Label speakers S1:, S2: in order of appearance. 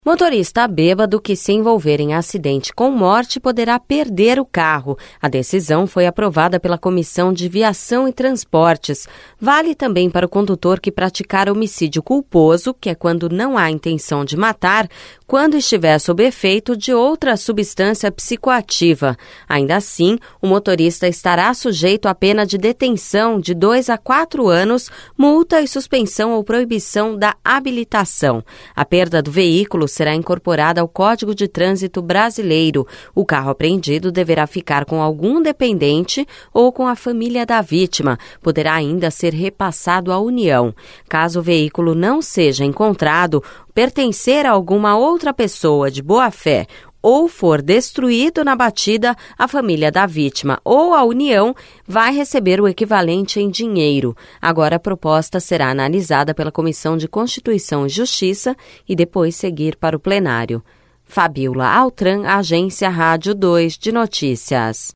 S1: Motorista bêbado que se envolver em acidente com morte poderá perder o carro. A decisão foi aprovada pela Comissão de Viação e Transportes. Vale também para o condutor que praticar homicídio culposo, que é quando não há intenção de matar, quando estiver sob efeito de outra substância psicoativa. Ainda assim, o motorista estará sujeito à pena de detenção de 2 a 4 anos, multa e suspensão ou proibição da habilitação. A perda do veículo será incorporada ao Código de Trânsito Brasileiro. O carro apreendido deverá ficar com algum dependente ou com a família da vítima. Poderá ainda ser repassado à União. Caso o veículo não seja encontrado, pertencer a alguma outra pessoa de boa-fé ou for destruído na batida, a família da vítima ou a União vai receber o equivalente em dinheiro. Agora a proposta será analisada pela Comissão de Constituição e Justiça e depois seguir para o plenário. Fabiola Altran, Agência Rádio 2 de Notícias.